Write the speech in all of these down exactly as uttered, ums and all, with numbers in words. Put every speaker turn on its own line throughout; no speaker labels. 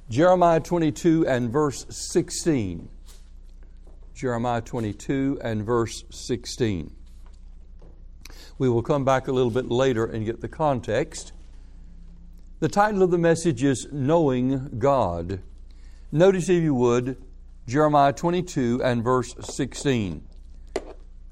Jeremiah twenty-two and verse sixteen. Jeremiah twenty-two and verse sixteen. We will come back a little bit later and get the context. The title of the message is Knowing God. Notice, if you would, Jeremiah twenty-two and verse sixteen. The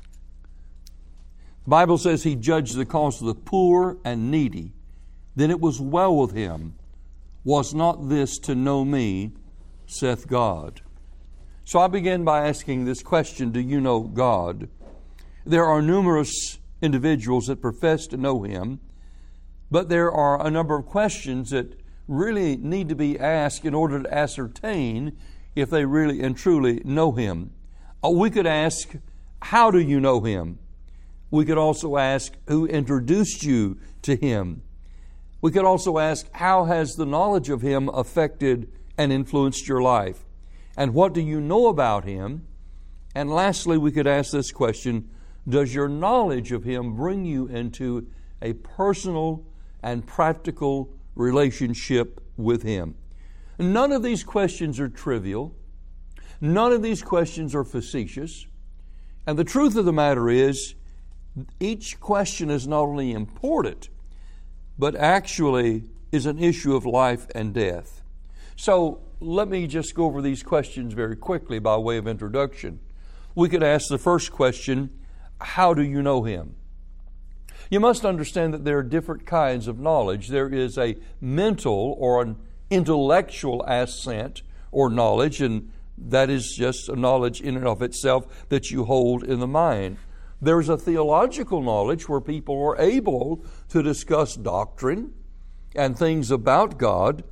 Bible says, He judged the cause of the poor and needy. Then it was well with him. Was not this to know me, saith God? So I begin by asking this question, do you know God? There are numerous individuals that profess to know Him, but there are a number of questions that really need to be asked in order to ascertain if they really and truly know Him. We could ask, how do you know Him? We could also ask, who introduced you to Him? We could also ask, how has the knowledge of Him affected and influenced your life? And what do you know about Him? And lastly, we could ask this question, does your knowledge of Him bring you into a personal and practical relationship with Him? None of these questions are trivial. None of these questions are facetious. And the truth of the matter is, each question is not only important, but actually is an issue of life and death. So let me just go over these questions very quickly by way of introduction. We could ask the first question, how do you know Him? You must understand that there are different kinds of knowledge. There is a mental or an intellectual assent or knowledge, and that is just a knowledge in and of itself that you hold in the mind. There's a theological knowledge where people are able to discuss doctrine and things about God,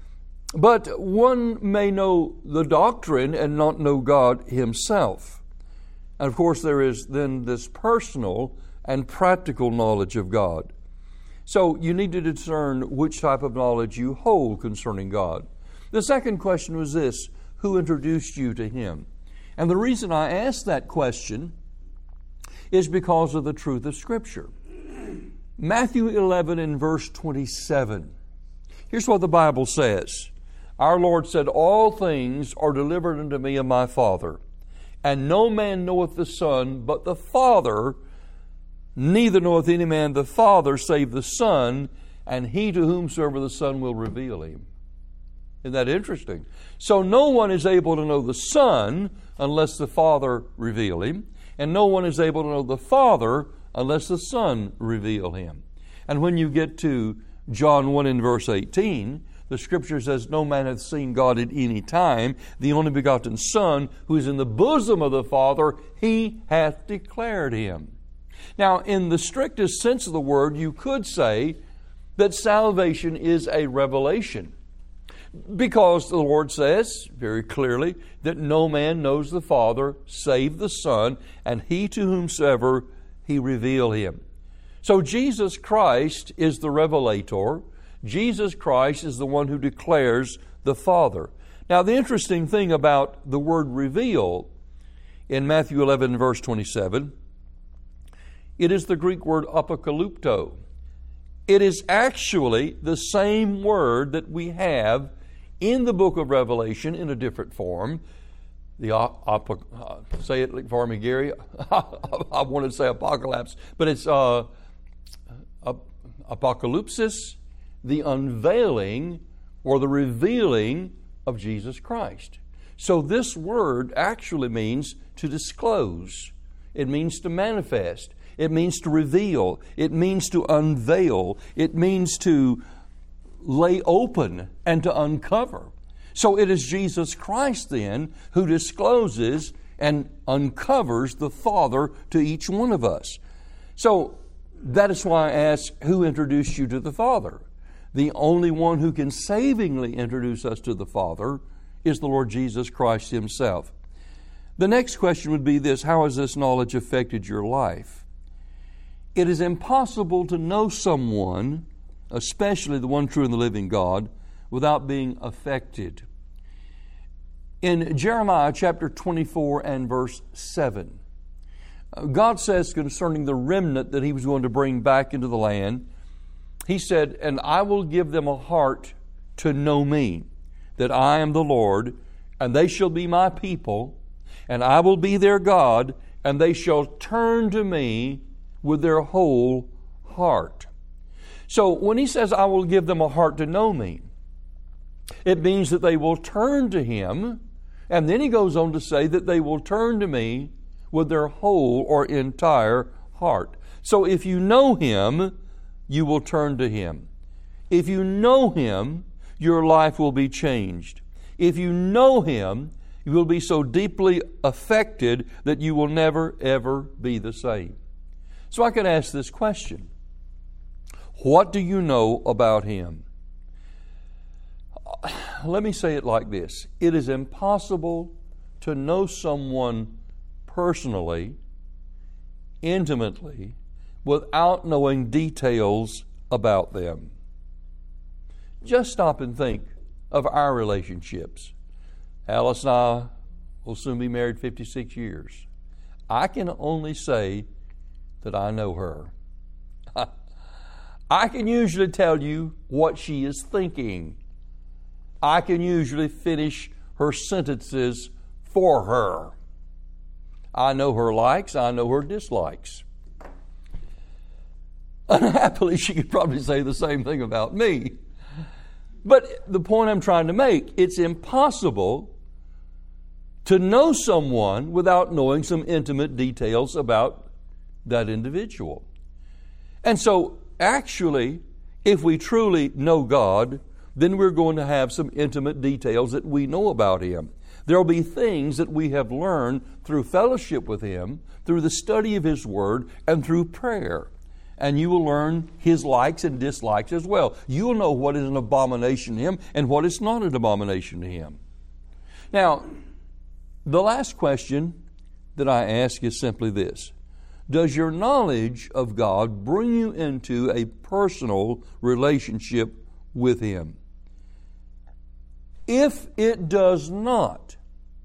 but one may know the doctrine and not know God Himself. And of course, there is then this personal and practical knowledge of God. So you need to discern which type of knowledge you hold concerning God. The second question was this, who introduced you to Him? And the reason I asked that question is because of the truth of Scripture. Matthew eleven and verse twenty-seven. Here's what the Bible says. Our Lord said, all things are delivered unto me of my Father, and no man knoweth the Son but the Father, neither knoweth any man the Father save the Son, and he to whomsoever the Son will reveal Him. Isn't that interesting? So no one is able to know the Son unless the Father reveal Him, and no one is able to know the Father unless the Son reveal Him. And when you get to John one and verse eighteen, the Scripture says, no man hath seen God at any time. The only begotten Son, who is in the bosom of the Father, He hath declared Him. Now, in the strictest sense of the word, you could say that salvation is a revelation, because the Lord says very clearly that no man knows the Father save the Son, and He to whomsoever He reveal Him. So Jesus Christ is the revelator. Jesus Christ is the one who declares the Father. Now, the interesting thing about the word reveal in Matthew eleven verse twenty-seven, it is the Greek word apokalypto. It is actually the same word that we have in the book of Revelation in a different form. The op- uh, say it for me, Gary. I wanted to say apocalypse, but it's uh, apocalypsis, the unveiling or the revealing of Jesus Christ. So this word actually means to disclose. It means to manifest. It means to reveal. It means to unveil. It means to lay open and to uncover. So it is Jesus Christ then who discloses and uncovers the Father to each one of us. So that is why I ask, who introduced you to the Father? The only one who can savingly introduce us to the Father is the Lord Jesus Christ Himself. The next question would be this, how has this knowledge affected your life? It is impossible to know someone, especially the one true and the living God, without being affected. In Jeremiah chapter twenty-four and verse seven, God says concerning the remnant that He was going to bring back into the land, He said, and I will give them a heart to know me. that I am the Lord, and they shall be my people, and I will be their God, and they shall turn to me with their whole heart. So when he says, I will give them a heart to know me, it means that they will turn to him, and then he goes on to say that they will turn to me with their whole or entire heart. So if you know him, you will turn to him. If you know him, your life will be changed. If you know him, you will be so deeply affected that you will never, ever be the same. So I could ask this question. What do you know about him? Let me say it like this. It is impossible to know someone personally, intimately, without knowing details about them. Just stop and think of our relationships. Alice and I will soon be married fifty-six years. I can only say that I know her. I can usually tell you what she is thinking. I can usually finish her sentences for her. I know her likes, I know her dislikes. Unhappily, she could probably say the same thing about me. But the point I'm trying to make, it's impossible to know someone without knowing some intimate details about that individual. And so, actually, if we truly know God, then we're going to have some intimate details that we know about him. There will be things that we have learned through fellowship with him, through the study of his word, and through prayer. And you will learn his likes and dislikes as well. You will know what is an abomination to him and what is not an abomination to him. Now, the last question that I ask is simply this. Does your knowledge of God bring you into a personal relationship with him? If it does not,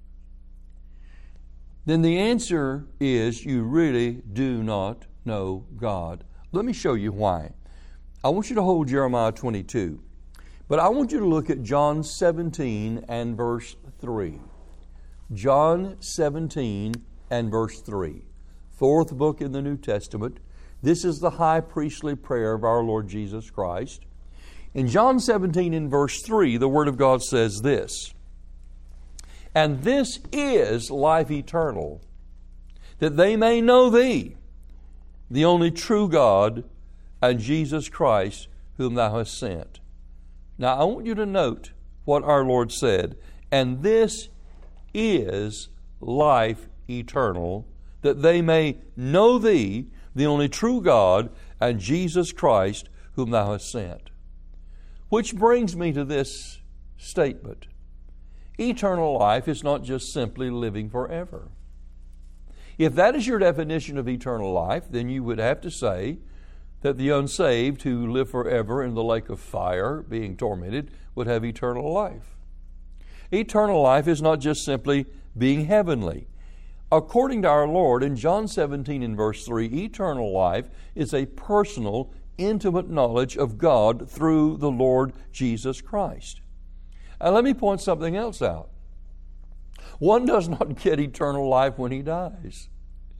then the answer is you really do not know God. Let me show you why. I want you to hold Jeremiah twenty-two, but I want you to look at John seventeen and verse three. John seventeen and verse three. Fourth book in the New Testament. This is the high priestly prayer of our Lord Jesus Christ. In John seventeen and verse three, the Word of God says this, and this is life eternal, that they may know thee, the only true God, and Jesus Christ, whom thou hast sent. Now, I want you to note what our Lord said, and this is life eternal, that they may know thee, the only true God, and Jesus Christ, whom thou hast sent. Which brings me to this statement. Eternal life is not just simply living forever. If that is your definition of eternal life, then you would have to say that the unsaved who live forever in the lake of fire, being tormented, would have eternal life. Eternal life is not just simply being heavenly. According to our Lord, in John seventeen and verse three, eternal life is a personal, intimate knowledge of God through the Lord Jesus Christ. And let me point something else out. One does not get eternal life when he dies.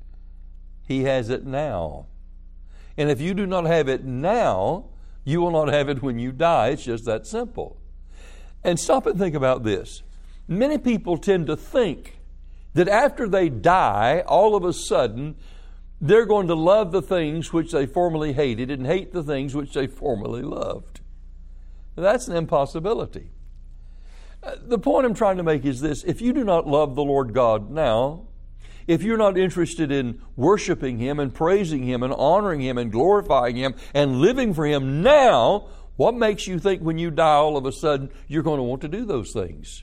He has it now. And if you do not have it now, you will not have it when you die. It's just that simple. And stop and think about this. Many people tend to think that after they die, all of a sudden, they're going to love the things which they formerly hated and hate the things which they formerly loved. That's an impossibility. The point I'm trying to make is this. If you do not love the Lord God now, if you're not interested in worshiping him and praising him and honoring him and glorifying him and living for him now, what makes you think when you die all of a sudden you're going to want to do those things?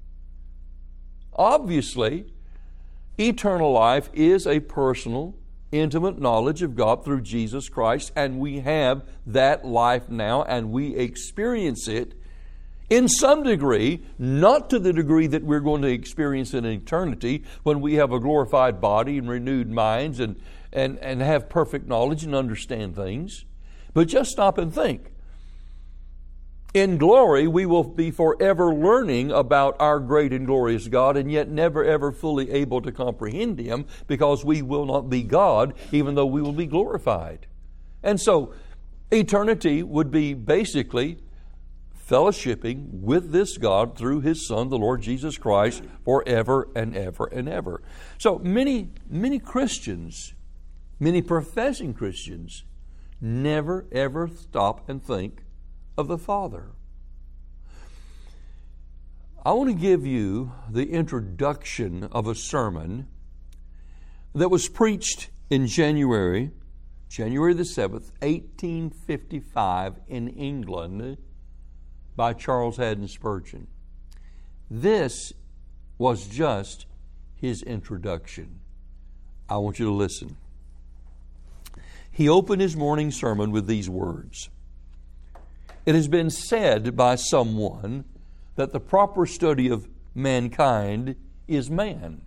Obviously, eternal life is a personal, intimate knowledge of God through Jesus Christ, and we have that life now, and we experience it in some degree, not to the degree that we're going to experience in eternity when we have a glorified body and renewed minds and, and, and have perfect knowledge and understand things. But just stop and think. In glory, we will be forever learning about our great and glorious God, and yet never ever fully able to comprehend Him, because we will not be God, even though we will be glorified. And so, eternity would be basically fellowshipping with this God through His Son, the Lord Jesus Christ, forever and ever and ever. So many, many Christians, many professing Christians, never ever stop and think of the Father. I want to give you the introduction of a sermon that was preached in January, January the seventh, eighteen fifty-five in England by Charles Haddon Spurgeon. This was just his introduction. I want you to listen. He opened his morning sermon with these words. It has been said by someone that the proper study of mankind is man.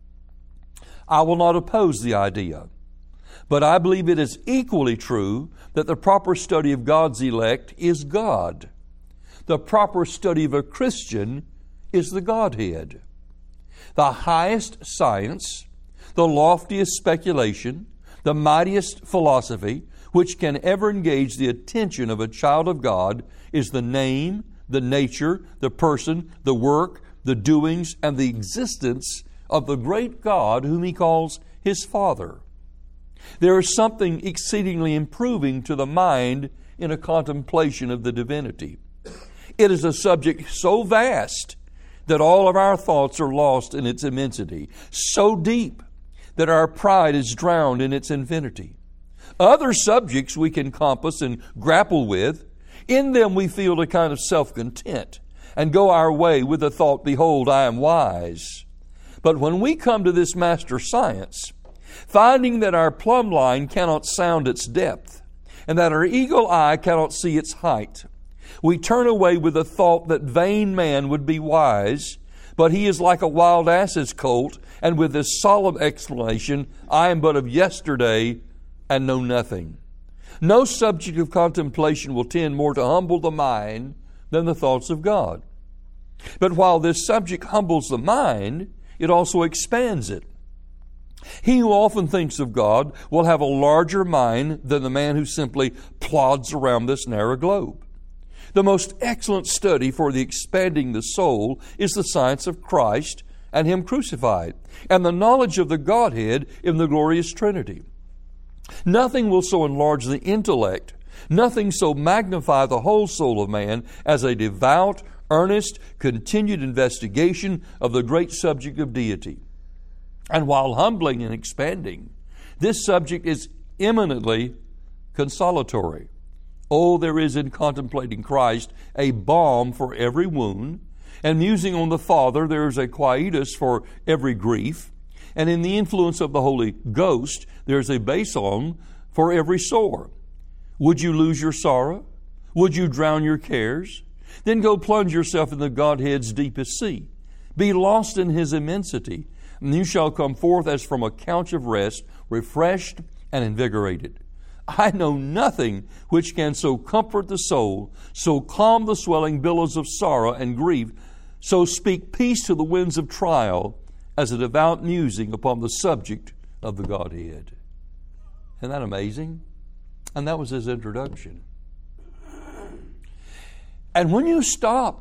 I will not oppose the idea, but I believe it is equally true that the proper study of God's elect is God. The proper study of a Christian is the Godhead. The highest science, the loftiest speculation, the mightiest philosophy which can ever engage the attention of a child of God is the name, the nature, the person, the work, the doings, and the existence of the great God whom He calls His Father. There is something exceedingly improving to the mind in a contemplation of the divinity. It is a subject so vast that all of our thoughts are lost in its immensity, so deep that our pride is drowned in its infinity. Other subjects we can compass and grapple with. In them we feel a kind of self-content and go our way with the thought, behold, I am wise. But when we come to this master science, finding that our plumb line cannot sound its depth and that our eagle eye cannot see its height, we turn away with the thought that vain man would be wise, but he is like a wild ass's colt, and with this solemn exclamation, I am but of yesterday and know nothing. No subject of contemplation will tend more to humble the mind than the thoughts of God. But while this subject humbles the mind, it also expands it. He who often thinks of God will have a larger mind than the man who simply plods around this narrow globe. The most excellent study for the expanding the soul is the science of Christ and Him crucified, and the knowledge of the Godhead in the glorious Trinity. Nothing will so enlarge the intellect, nothing so magnify the whole soul of man as a devout, earnest, continued investigation of the great subject of deity. And while humbling and expanding, this subject is eminently consolatory. Oh, there is in contemplating Christ a balm for every wound, and musing on the Father there is a quietus for every grief, and in the influence of the Holy Ghost there is a balsam for every sore. Would you lose your sorrow? Would you drown your cares? Then go plunge yourself in the Godhead's deepest sea. Be lost in His immensity, and you shall come forth as from a couch of rest, refreshed and invigorated. I know nothing which can so comfort the soul, so calm the swelling billows of sorrow and grief, so speak peace to the winds of trial, as a devout musing upon the subject of the Godhead. Isn't that amazing? And that was his introduction. And when you stop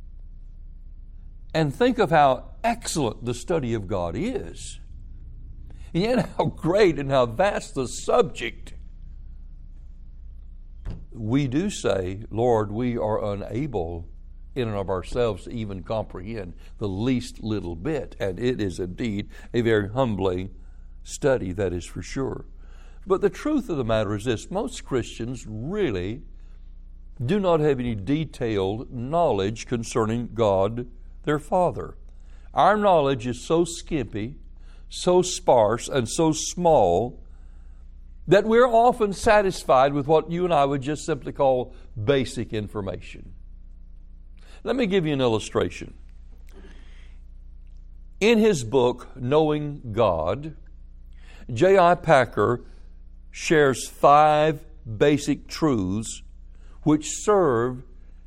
and think of how excellent the study of God is, and yet how great and how vast the subject, we do say, Lord, we are unable in and of ourselves to even comprehend the least little bit. And it is indeed a very humbling study, that is for sure. But the truth of the matter is this: most Christians really do not have any detailed knowledge concerning God, their Father. Our knowledge is so skimpy, so sparse, and so small that we're often satisfied with what you and I would just simply call basic information. Let me give you an illustration. In his book, Knowing God, J I Packer shares five basic truths which serve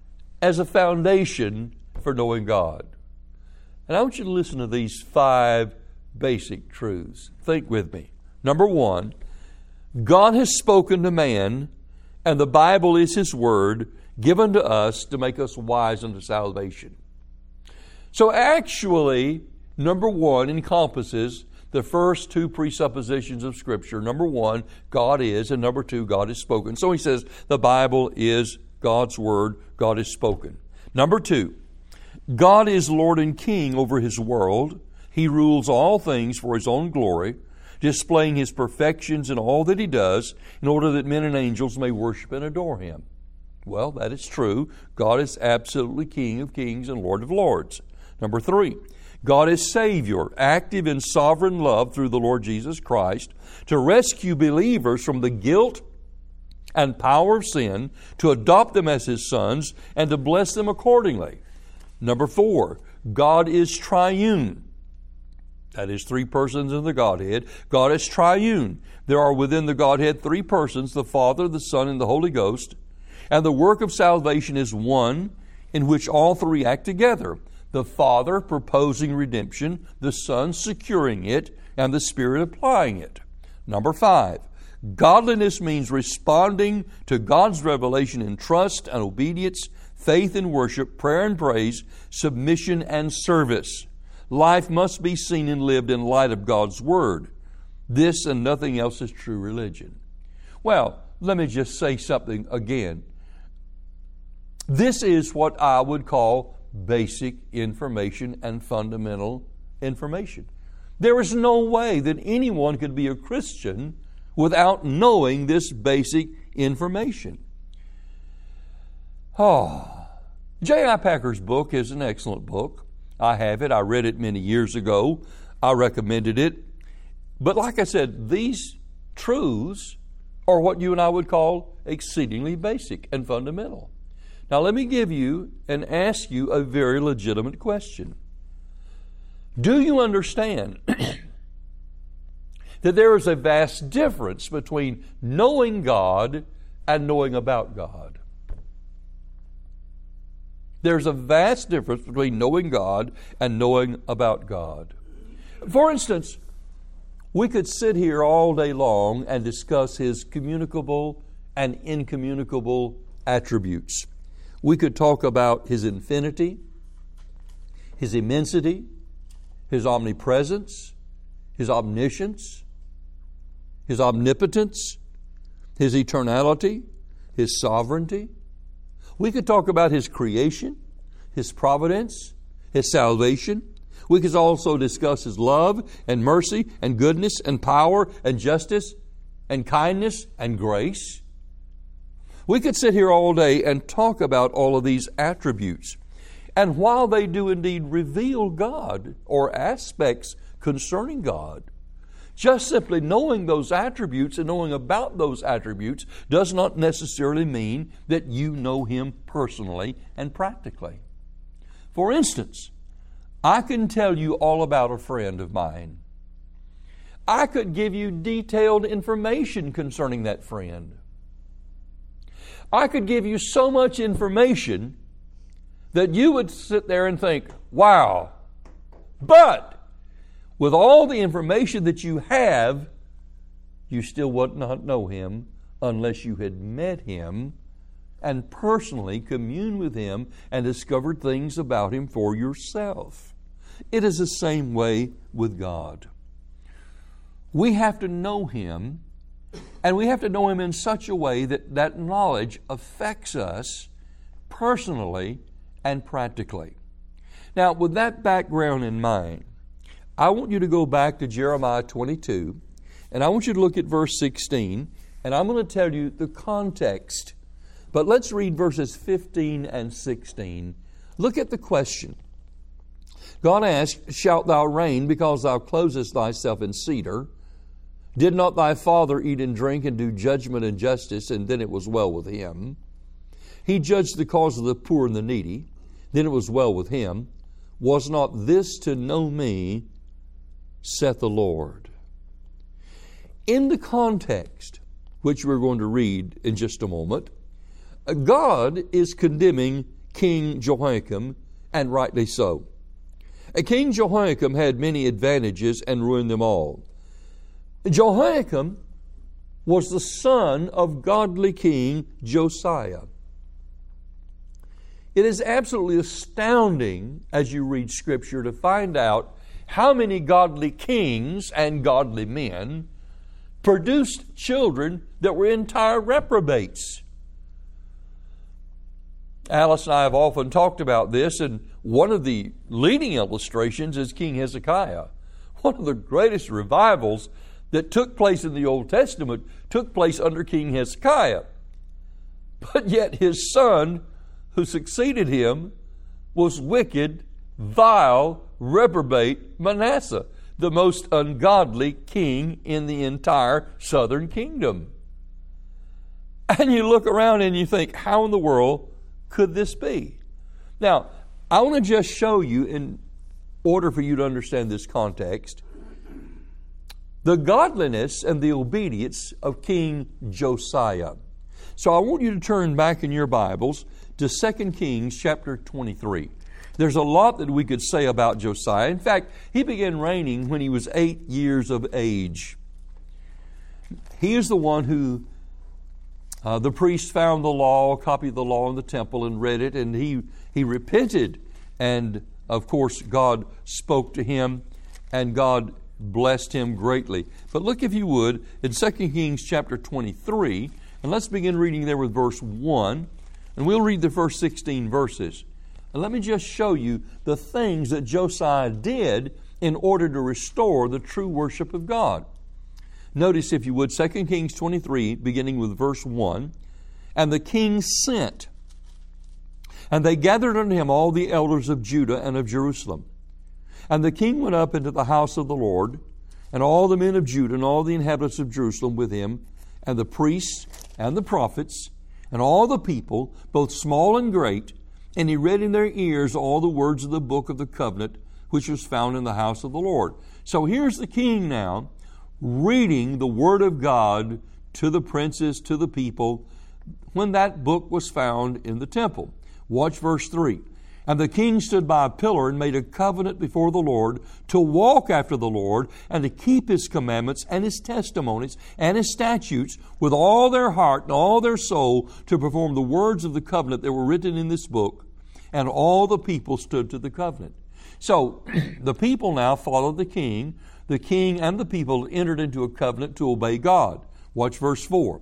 as a foundation for knowing God. And I want you to listen to these five basic truths. Think with me. Number one, God has spoken to man, and the Bible is His Word given to us to make us wise unto salvation. So actually, number one encompasses the first two presuppositions of Scripture. Number one, God is, and number two, God is spoken. So he says the Bible is God's Word, God is spoken. Number two, God is Lord and King over His world. He rules all things for His own glory, displaying His perfections in all that He does, in order that men and angels may worship and adore Him. Well, that is true. God is absolutely King of kings and Lord of lords. Number three, God is Savior, active in sovereign love through the Lord Jesus Christ, to rescue believers from the guilt and power of sin, to adopt them as His sons, and to bless them accordingly. Number four, God is triune. That is three persons in the Godhead. God is triune. There are within the Godhead three persons, the Father, the Son, and the Holy Ghost. And the work of salvation is one in which all three act together. The Father proposing redemption, the Son securing it, and the Spirit applying it. Number five, godliness means responding to God's revelation in trust and obedience, faith and worship, prayer and praise, submission and service. Life must be seen and lived in light of God's Word. This and nothing else is true religion. Well, let me just say something again. This is what I would call basic information and fundamental information. There is no way that anyone could be a Christian without knowing this basic information. Oh, J I Packer's book is an excellent book. I have it. I read it many years ago. I recommended it. But like I said, these truths are what you and I would call exceedingly basic and fundamental. Now let me give you and ask you a very legitimate question. Do you understand that there is a vast difference between knowing God and knowing about God? There's a vast difference between knowing God and knowing about God. For instance, we could sit here all day long and discuss His communicable and incommunicable attributes. We could talk about His infinity, His immensity, His omnipresence, His omniscience, His omnipotence, His eternality, His sovereignty. We could talk about His creation, His providence, His salvation. We could also discuss His love and mercy and goodness and power and justice and kindness and grace. We could sit here all day and talk about all of these attributes. And while they do indeed reveal God or aspects concerning God, just simply knowing those attributes and knowing about those attributes does not necessarily mean that you know Him personally and practically. For instance, I can tell you all about a friend of mine. I could give you detailed information concerning that friend. I could give you so much information that you would sit there and think, wow. But with all the information that you have, you still would not know Him unless you had met Him and personally communed with Him and discovered things about Him for yourself. It is the same way with God. We have to know Him, and we have to know Him in such a way that that knowledge affects us personally and practically. Now, with that background in mind, I want you to go back to Jeremiah twenty-two, and I want you to look at verse sixteen, and I'm going to tell you the context. But let's read verses fifteen and sixteen. Look at the question. God asked, "Shalt thou reign because thou closest thyself in cedar? Did not thy father eat and drink and do judgment and justice, and then it was well with him? He judged the cause of the poor and the needy, then it was well with him. Was not this to know me, saith the Lord?" In the context, which we're going to read in just a moment, God is condemning King Jehoiakim, and rightly so. King Jehoiakim had many advantages and ruined them all. Jehoiakim was the son of godly King Josiah. It is absolutely astounding as you read Scripture to find out how many godly kings and godly men produced children that were entire reprobates. Alice and I have often talked about this, and one of the leading illustrations is King Hezekiah. One of the greatest revivals that took place in the Old Testament took place under King Hezekiah. But yet his son, who succeeded him, was wicked, vile, reprobate Manasseh, the most ungodly king in the entire southern kingdom. And you look around and you think, how in the world could this be? Now, I want to just show you, in order for you to understand this context, the godliness and the obedience of King Josiah. So I want you to turn back in your Bibles to Second Kings chapter twenty-three. There's a lot that we could say about Josiah. In fact, he began reigning when he was eight years of age. He is the one who, uh, the priest found the law, copied the law in the temple and read it, and he, he repented. And of course, God spoke to him, and God blessed him greatly. But look, if you would, in Second Kings chapter twenty-three, and let's begin reading there with verse one. And we'll read the first sixteen verses. And let me just show you the things that Josiah did in order to restore the true worship of God. Notice, if you would, Second Kings twenty-three, beginning with verse one. And the king sent, and they gathered unto him all the elders of Judah and of Jerusalem. And the king went up into the house of the Lord, and all the men of Judah and all the inhabitants of Jerusalem with him, and the priests and the prophets, and all the people, both small and great, and he read in their ears all the words of the book of the covenant, which was found in the house of the Lord. So here's the king now, reading the word of God to the princes, to the people, when that book was found in the temple. Watch verse three. And the king stood by a pillar and made a covenant before the Lord to walk after the Lord and to keep his commandments and his testimonies and his statutes with all their heart and all their soul, to perform the words of the covenant that were written in this book. And all the people stood to the covenant. So the people now followed the king. The king and the people entered into a covenant to obey God. Watch verse four.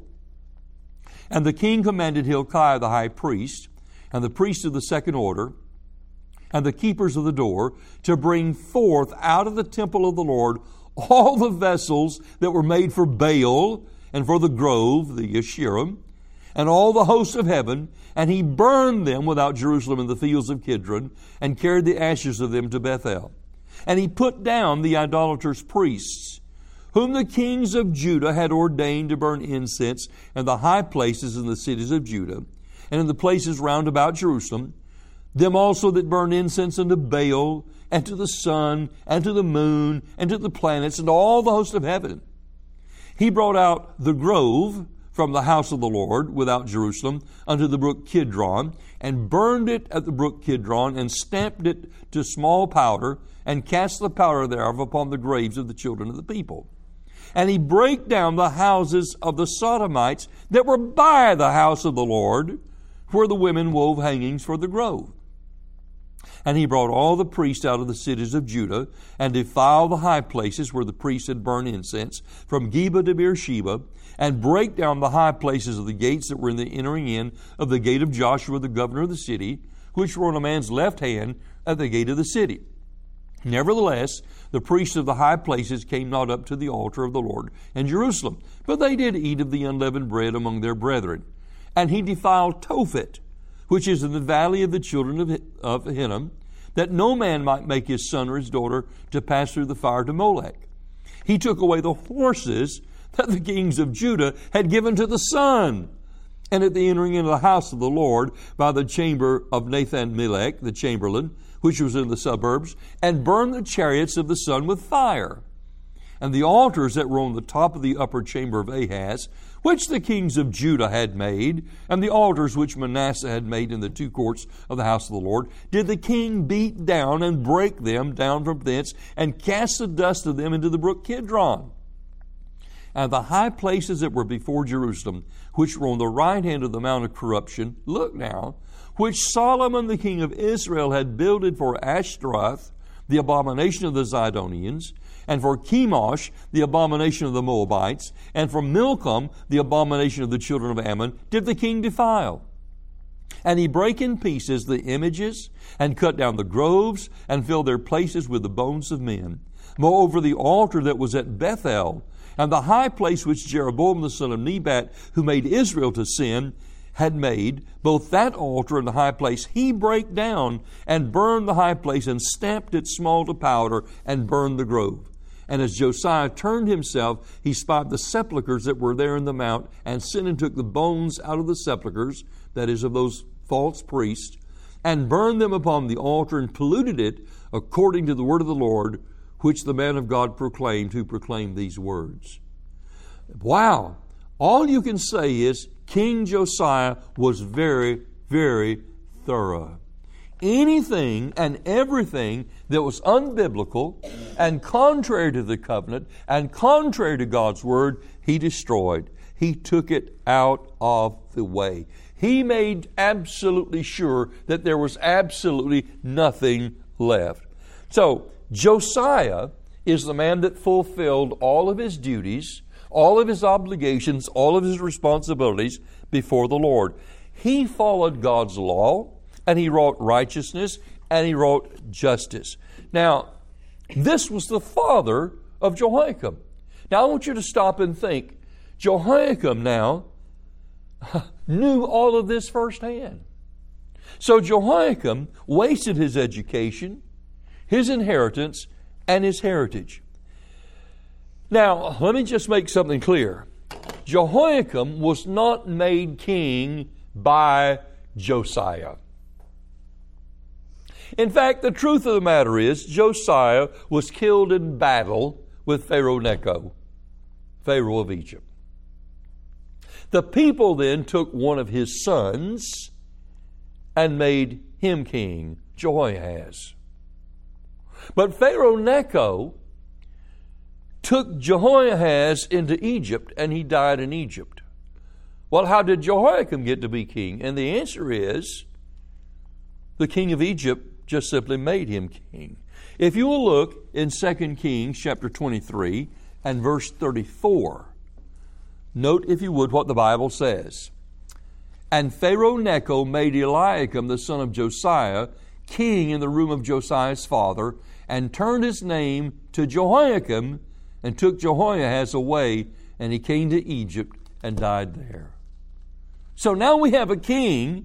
And the king commanded Hilkiah the high priest and the priests of the second order and the keepers of the door to bring forth out of the temple of the Lord all the vessels that were made for Baal and for the grove, the Asherim, and all the hosts of heaven, and he burned them without Jerusalem in the fields of Kidron, and carried the ashes of them to Bethel. And he put down the idolaters' priests, whom the kings of Judah had ordained to burn incense in the high places in the cities of Judah, and in the places round about Jerusalem, them also that burn incense unto Baal, and to the sun, and to the moon, and to the planets, and all the host of heaven. He brought out the grove from the house of the Lord without Jerusalem unto the brook Kidron, and burned it at the brook Kidron, and stamped it to small powder, and cast the powder thereof upon the graves of the children of the people. And he brake down the houses of the Sodomites that were by the house of the Lord, where the women wove hangings for the grove. And he brought all the priests out of the cities of Judah, and defiled the high places where the priests had burned incense, from Geba to Beersheba, and brake down the high places of the gates that were in the entering in of the gate of Joshua the governor of the city, which were on a man's left hand at the gate of the city. Nevertheless, the priests of the high places came not up to the altar of the Lord in Jerusalem, but they did eat of the unleavened bread among their brethren. And he defiled Tophet, which is in the valley of the children of, of Hinnom, that no man might make his son or his daughter to pass through the fire to Molech. He took away the horses that the kings of Judah had given to the sun. And at the entering into the house of the Lord by the chamber of Nathan-Melech, the chamberlain, which was in the suburbs, and burned the chariots of the sun with fire. And the altars that were on the top of the upper chamber of Ahaz, which the kings of Judah had made, and the altars which Manasseh had made in the two courts of the house of the Lord, did the king beat down and break them down from thence, and cast the dust of them into the brook Kidron. And the high places that were before Jerusalem, which were on the right hand of the mount of corruption, look now, which Solomon the king of Israel had builded for Ashtaroth, the abomination of the Zidonians, and for Chemosh, the abomination of the Moabites, and for Milcom, the abomination of the children of Ammon, did the king defile. And he brake in pieces the images, and cut down the groves, and filled their places with the bones of men. Moreover, the altar that was at Bethel, and the high place which Jeroboam the son of Nebat, who made Israel to sin, had made, both that altar and the high place, he brake down, and burned the high place, and stamped it small to powder, and burned the grove. And as Josiah turned himself, he spied the sepulchres that were there in the mount, and sent and took the bones out of the sepulchres, that is, of those false priests, and burned them upon the altar, and polluted it according to the word of the Lord, which the man of God proclaimed, who proclaimed these words. Wow! All you can say is King Josiah was very, very thorough. Anything and everything that was unbiblical and contrary to the covenant and contrary to God's word, he destroyed. He took it out of the way. He made absolutely sure that there was absolutely nothing left. So, Josiah is the man that fulfilled all of his duties, all of his obligations, all of his responsibilities before the Lord. He followed God's law, and he wrought righteousness, and he wrought justice. Now, this was the father of Jehoiakim. Now, I want you to stop and think. Jehoiakim now knew all of this firsthand. So Jehoiakim wasted his education, his inheritance, and his heritage. Now, let me just make something clear. Jehoiakim was not made king by Josiah. In fact, the truth of the matter is, Josiah was killed in battle with Pharaoh Necho, Pharaoh of Egypt. The people then took one of his sons and made him king, Jehoahaz. But Pharaoh Necho took Jehoahaz into Egypt, and he died in Egypt. Well, how did Jehoiakim get to be king? And the answer is, the king of Egypt just simply made him king. If you will look in Second Kings chapter twenty-three and verse thirty-four, note, if you would, what the Bible says. And Pharaoh Necho made Eliakim the son of Josiah king in the room of Josiah's father, and turned his name to Jehoiakim, and took Jehoahaz away, and he came to Egypt and died there. So now we have a king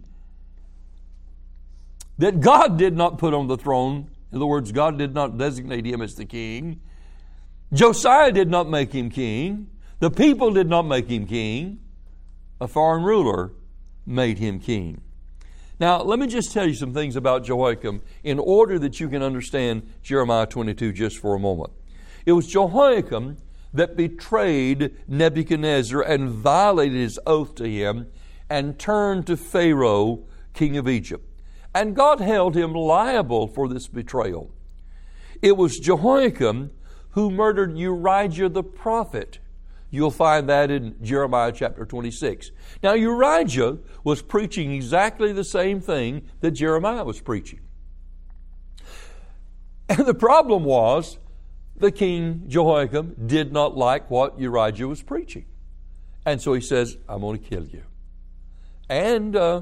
that God did not put on the throne. In other words, God did not designate him as the king. Josiah did not make him king. The people did not make him king. A foreign ruler made him king. Now, let me just tell you some things about Jehoiakim in order that you can understand Jeremiah twenty-two just for a moment. It was Jehoiakim that betrayed Nebuchadnezzar and violated his oath to him and turned to Pharaoh, king of Egypt. And God held him liable for this betrayal. It was Jehoiakim who murdered Urijah the prophet. You'll find that in Jeremiah chapter twenty-six. Now, Urijah was preaching exactly the same thing that Jeremiah was preaching. And the problem was, the king, Jehoiakim, did not like what Urijah was preaching. And so he says, I'm going to kill you. And uh,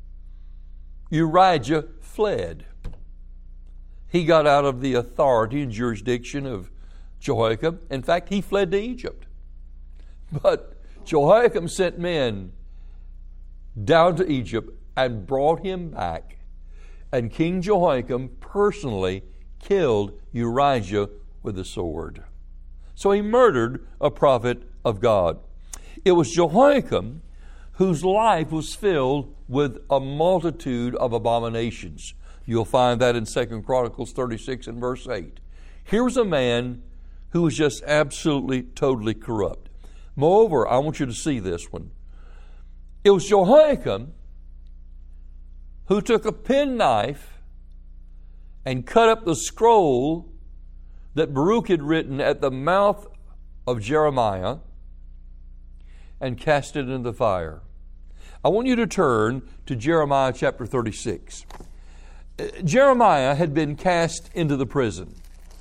Urijah fled. He got out of the authority and jurisdiction of Jehoiakim. In fact, he fled to Egypt. But Jehoiakim sent men down to Egypt and brought him back. And King Jehoiakim personally killed Urijah with a sword. So he murdered a prophet of God. It was Jehoiakim whose life was filled with a multitude of abominations. You'll find that in Second Chronicles thirty-six and verse eight. Here was a man who was just absolutely, totally corrupt. Moreover, I want you to see this one. It was Jehoiakim who took a penknife and cut up the scroll that Baruch had written at the mouth of Jeremiah and cast it into the fire. I want you to turn to Jeremiah chapter thirty-six. Jeremiah had been cast into the prison.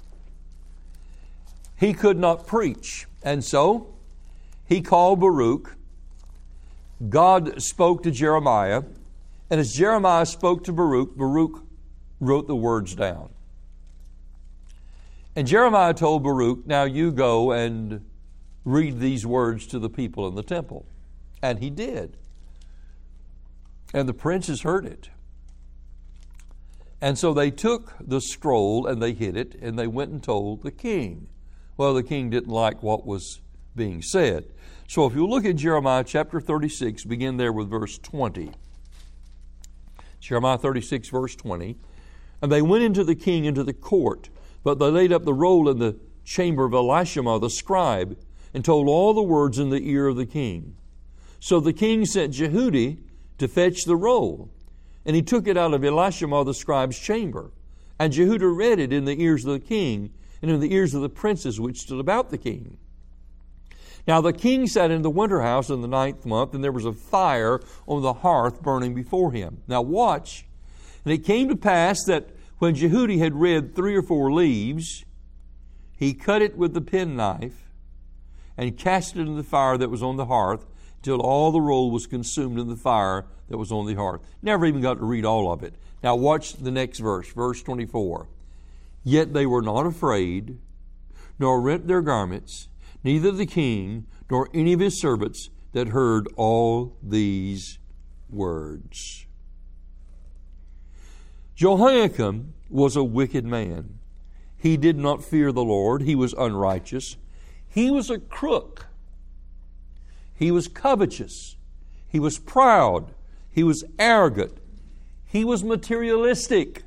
He could not preach, and so he called Baruch. God spoke to Jeremiah, and as Jeremiah spoke to Baruch, Baruch wrote the words down. And Jeremiah told Baruch, now you go and read these words to the people in the temple. And he did. And the princes heard it. And so they took the scroll and they hid it, and they went and told the king. Well, the king didn't like what was being said. So if you look at Jeremiah chapter thirty-six, begin there with verse twenty. Jeremiah thirty-six, verse twenty. And they went into the king into the court, but they laid up the roll in the chamber of Elishama the scribe, and told all the words in the ear of the king. So the king sent Jehudi to fetch the roll, and he took it out of Elishama the scribe's chamber. And Jehudi read it in the ears of the king, and in the ears of the princes which stood about the king. Now the king sat in the winter house in the ninth month, and there was a fire on the hearth burning before him. Now watch. And it came to pass that when Jehudi had read three or four leaves, he cut it with the penknife and cast it in the fire that was on the hearth, till all the roll was consumed in the fire that was on the hearth. Never even got to read all of it. Now watch the next verse, verse twenty-four. Yet they were not afraid, nor rent their garments, neither the king nor any of his servants that heard all these words. Jehoiakim was a wicked man. He did not fear the Lord. He was unrighteous. He was a crook. He was covetous. He was proud. He was arrogant. He was materialistic.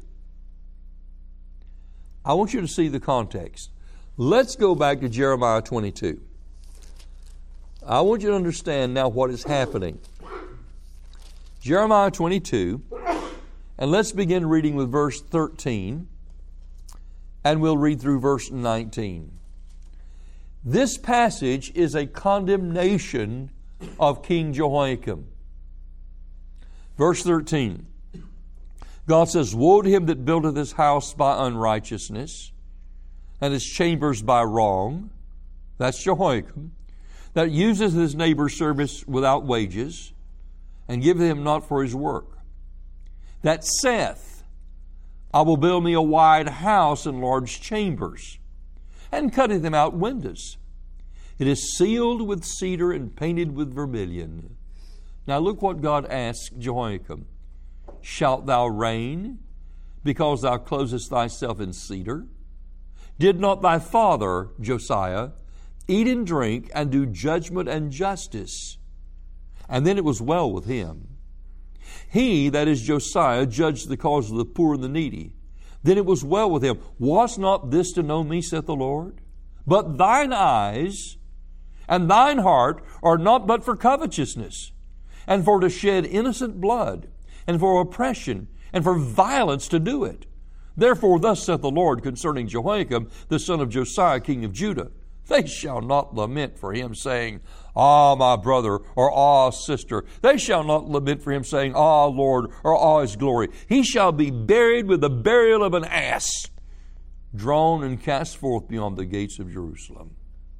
I want you to see the context. Let's go back to Jeremiah twenty-two. I want you to understand now what is happening. Jeremiah twenty-two, and let's begin reading with verse thirteen, and we'll read through verse nineteen. This passage is a condemnation of King Jehoiakim. Verse thirteen. God says, woe to him that buildeth his house by unrighteousness, and his chambers by wrong. That's Jehoiakim. That useth his neighbor's service without wages, and giveth him not for his work. That saith, I will build me a wide house and large chambers, and cutteth them out windows. It is sealed with cedar and painted with vermilion. Now look what God asked Jehoiakim. Shalt thou reign, because thou closest thyself in cedar? Did not thy father, Josiah, eat and drink and do judgment and justice? And then it was well with him. He, that is Josiah, judged the cause of the poor and the needy. Then it was well with him. Was not this to know me, saith the Lord? But thine eyes and thine heart are not but for covetousness, and for to shed innocent blood, and for oppression, and for violence to do it. Therefore thus saith the Lord concerning Jehoiakim, the son of Josiah, king of Judah, they shall not lament for him, saying, Ah, my brother, or Ah, sister. They shall not lament for him, saying, Ah, Lord, or Ah, his glory. He shall be buried with the burial of an ass, drawn and cast forth beyond the gates of Jerusalem.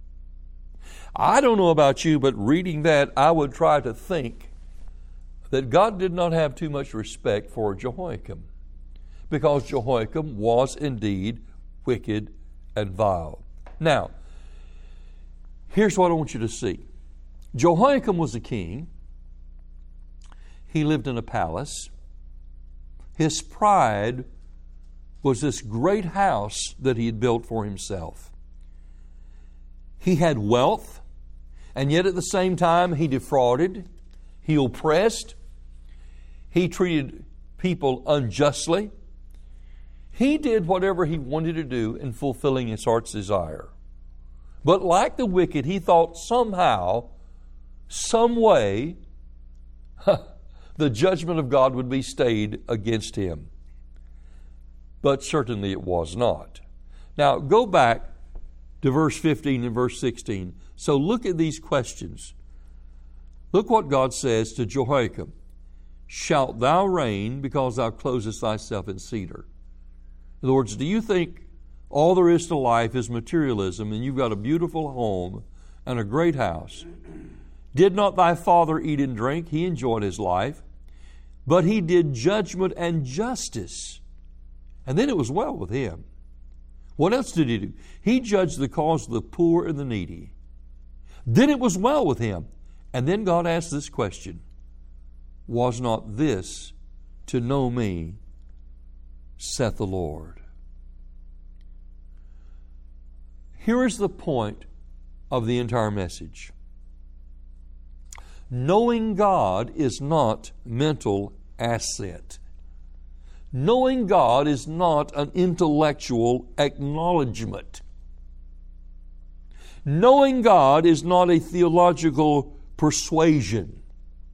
I don't know about you, but reading that, I would try to think that God did not have too much respect for Jehoiakim, because Jehoiakim was indeed wicked and vile. Now, here's what I want you to see. Jehoiakim was a king. He lived in a palace. His pride was this great house that he had built for himself. He had wealth, and yet at the same time he defrauded, he oppressed, he treated people unjustly. He did whatever he wanted to do in fulfilling his heart's desire. But like the wicked, he thought somehow, some way, the judgment of God would be stayed against him. But certainly it was not. Now, go back to verse fifteen and verse sixteen. So look at these questions. Look what God says to Jehoiakim. Shalt thou reign because thou closest thyself in cedar? In other words, do you think all there is to life is materialism and you've got a beautiful home and a great house? Did not thy father eat and drink? He enjoyed his life. But he did judgment and justice. And then it was well with him. What else did he do? He judged the cause of the poor and the needy. Then it was well with him. And then God asked this question. Was not this to know me, saith the Lord? Here is the point of the entire message. Knowing God is not mental asset. Knowing God is not an intellectual acknowledgement. Knowing God is not a theological persuasion.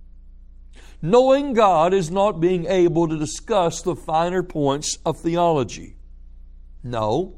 Knowing God is not being able to discuss the finer points of theology. No.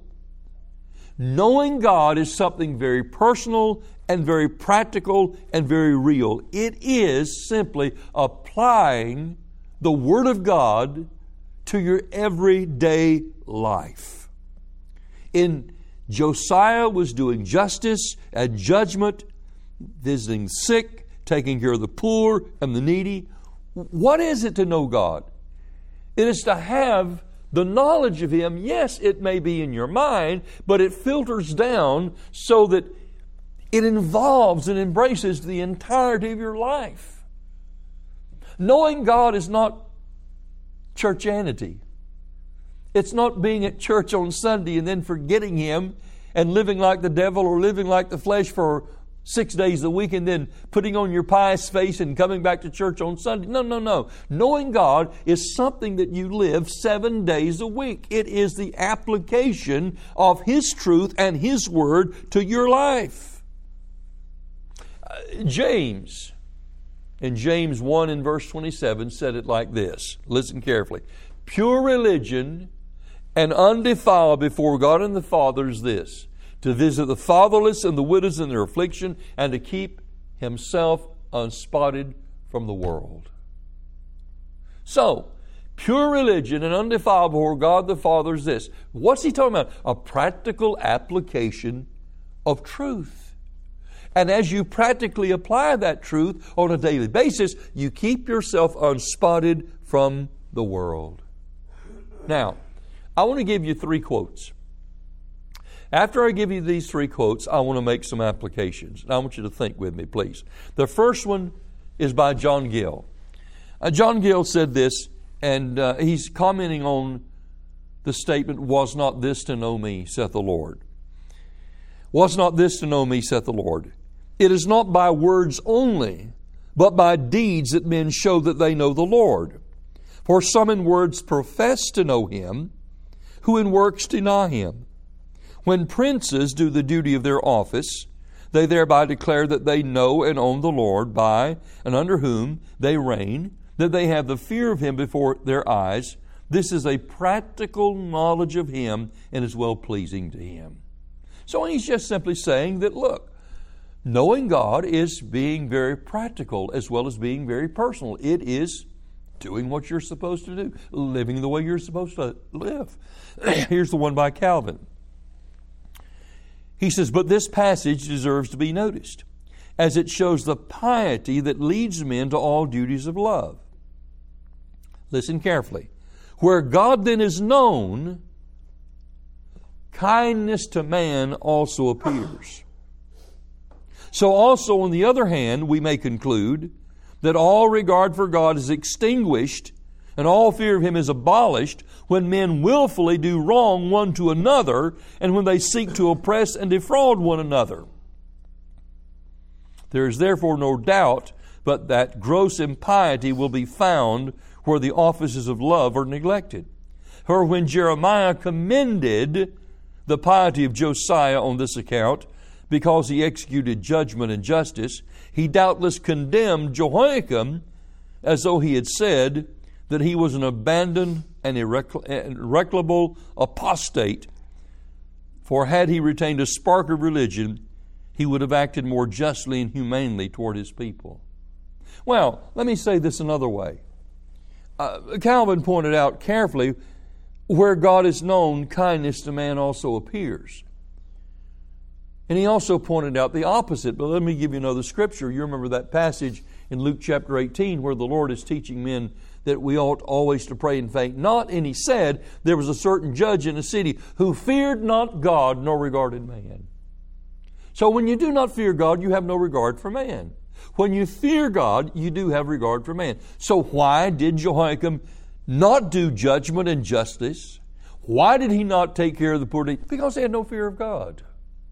Knowing God is something very personal and very practical and very real. It is simply applying the Word of God to your everyday life. In Josiah was doing justice and judgment, visiting the sick, taking care of the poor and the needy. What is it to know God? It is to have the knowledge of Him. Yes, it may be in your mind, but it filters down so that it involves and embraces the entirety of your life. Knowing God is not churchianity. It's not being at church on Sunday and then forgetting Him and living like the devil or living like the flesh for six days a week and then putting on your pious face and coming back to church on Sunday. No, no, no. Knowing God is something that you live seven days a week. It is the application of His truth and His Word to your life. Uh, James, in James one and verse twenty-seven, said it like this. Listen carefully. Pure religion and undefiled before God and the Father is this: to visit the fatherless and the widows in their affliction, and to keep himself unspotted from the world. So, pure religion and undefiled before God the Father is this. What's he talking about? A practical application of truth. And as you practically apply that truth on a daily basis, you keep yourself unspotted from the world. Now, I want to give you three quotes. After I give you these three quotes, I want to make some applications. And I want you to think with me, please. The first one is by John Gill. Uh, John Gill said this, and uh, he's commenting on the statement, was not this to know me, saith the Lord. Was not this to know me, saith the Lord. It is not by words only, but by deeds that men show that they know the Lord. For some in words profess to know Him, who in works deny Him. When princes do the duty of their office, they thereby declare that they know and own the Lord, by and under whom they reign, that they have the fear of Him before their eyes. This is a practical knowledge of Him and is well-pleasing to Him. So he's just simply saying that, look, knowing God is being very practical as well as being very personal. It is doing what you're supposed to do, living the way you're supposed to live. Here's the one by Calvin. He says, but this passage deserves to be noticed, as it shows the piety that leads men to all duties of love. Listen carefully. Where God then is known, kindness to man also appears. So also, on the other hand, we may conclude that all regard for God is extinguished and all fear of Him is abolished when men willfully do wrong one to another and when they seek to oppress and defraud one another. There is therefore no doubt but that gross impiety will be found where the offices of love are neglected. For when Jeremiah commended the piety of Josiah on this account, because he executed judgment and justice, he doubtless condemned Jehoiakim as though he had said that he was an abandoned and irrecoverable apostate. For had he retained a spark of religion, he would have acted more justly and humanely toward his people. Well, let me say this another way. Uh, Calvin pointed out carefully, where God is known, kindness to man also appears. And he also pointed out the opposite. But let me give you another scripture. You remember that passage in Luke chapter eighteen where the Lord is teaching men that we ought always to pray and faint not. And he said, there was a certain judge in a city who feared not God nor regarded man. So when you do not fear God, you have no regard for man. When you fear God, you do have regard for man. So why did Jehoiakim not do judgment and justice? Why did he not take care of the poor? Because he had no fear of God.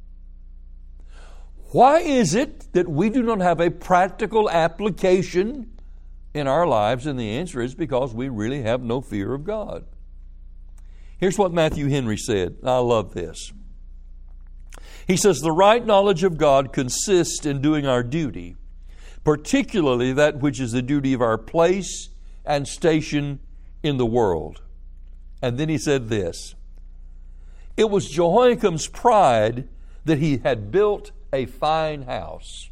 Why is it that we do not have a practical application in our lives? And the answer is because we really have no fear of God. Here's what Matthew Henry said. I love this. He says, the right knowledge of God consists in doing our duty, particularly that which is the duty of our place and station in the world. And then he said this, it was Jehoiakim's pride that he had built a fine house,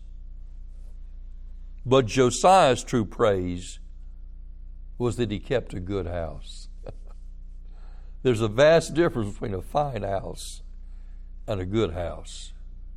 but Josiah's true praise was that he kept a good house. There's a vast difference between a fine house and a good house.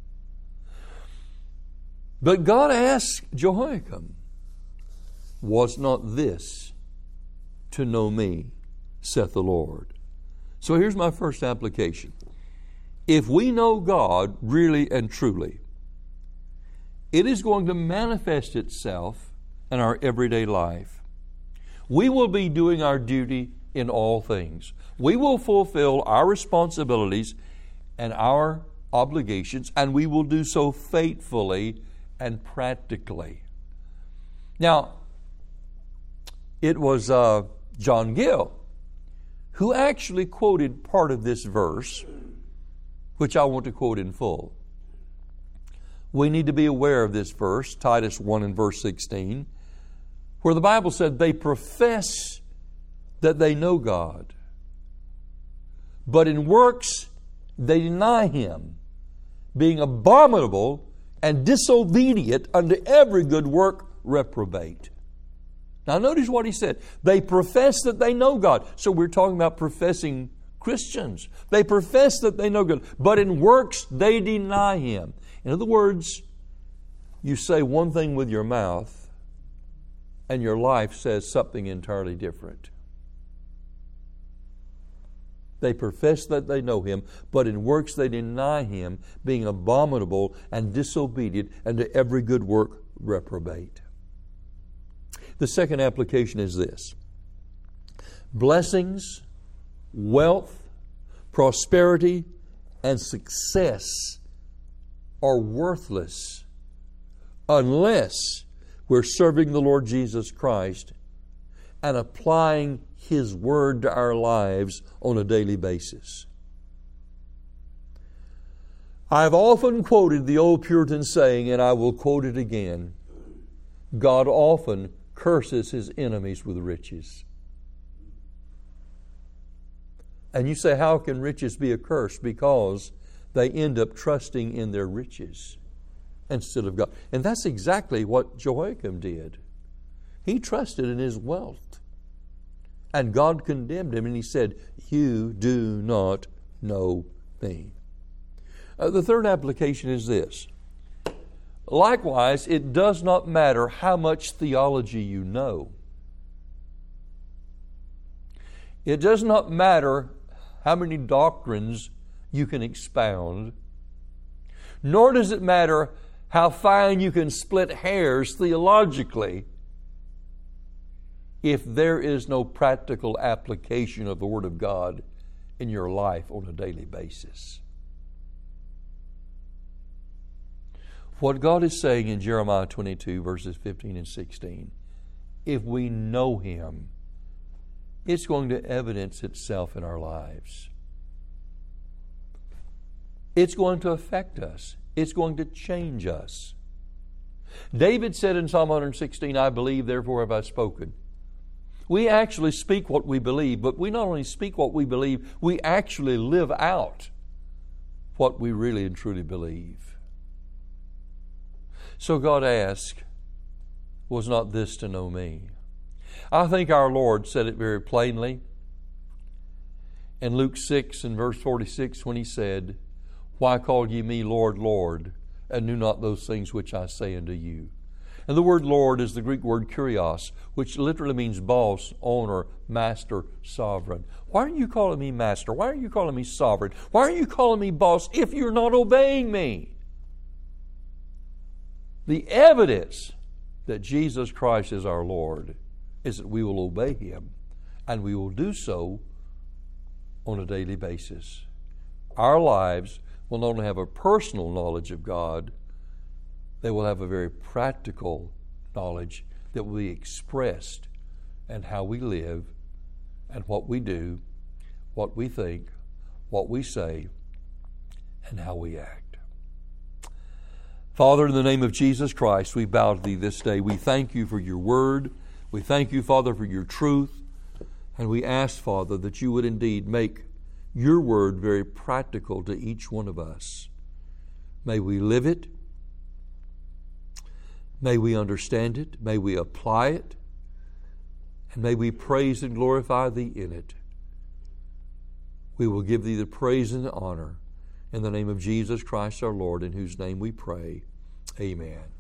But God asked Jehoiakim, was not this to know me, saith the Lord? So here's my first application. If we know God really and truly, it is going to manifest itself in our everyday life. We will be doing our duty in all things. We will fulfill our responsibilities and our obligations, and we will do so faithfully and practically. Now, it was uh, John Gill who actually quoted part of this verse, which I want to quote in full. We need to be aware of this verse, Titus one and verse sixteen, where the Bible said they profess that they know God, but in works they deny Him, being abominable and disobedient unto every good work reprobate. Now notice what he said. They profess that they know God. So we're talking about professing Christians. They profess that they know God, but in works they deny Him. In other words, you say one thing with your mouth and your life says something entirely different. They profess that they know Him, but in works they deny Him, being abominable and disobedient, and to every good work reprobate. The second application is this. Blessings, wealth, prosperity, and success are worthless unless we're serving the Lord Jesus Christ and applying His Word to our lives on a daily basis. I've often quoted the old Puritan saying, and I will quote it again, God often curses His enemies with riches. And you say, how can riches be a curse? Because they end up trusting in their riches instead of God. And that's exactly what Jehoiakim did. He trusted in his wealth. And God condemned him, and He said, you do not know me. Uh, the third application is this. Likewise, it does not matter how much theology you know. It does not matter how many doctrines you can expound, nor does it matter how fine you can split hairs theologically, if there is no practical application of the Word of God in your life on a daily basis. What God is saying in Jeremiah twenty-two, verses fifteen and sixteen, if we know Him, it's going to evidence itself in our lives. It's going to affect us It's going to change us. David said in Psalm one sixteen, I believe, therefore have I spoken. We actually speak what we believe, but we not only speak what we believe, we actually live out what we really and truly believe. So God asked, was not this to know me? I think our Lord said it very plainly in Luke six and verse forty-six when He said, why call ye me Lord, Lord, and do not those things which I say unto you? And the word Lord is the Greek word kurios, which literally means boss, owner, master, sovereign. Why are you calling me master? Why are you calling me sovereign? Why are you calling me boss if you're not obeying me? The evidence that Jesus Christ is our Lord is that we will obey Him, and we will do so on a daily basis. Our lives will not only have a personal knowledge of God, they will have a very practical knowledge that will be expressed in how we live and what we do, what we think, what we say, and how we act. Father, in the name of Jesus Christ, we bow to Thee this day. We thank You for Your word. We thank You, Father, for Your truth. And we ask, Father, that You would indeed make Your word very practical to each one of us. May we live it. May we understand it. May we apply it. And may we praise and glorify Thee in it. We will give Thee the praise and the honor in the name of Jesus Christ our Lord, in whose name we pray. Amen.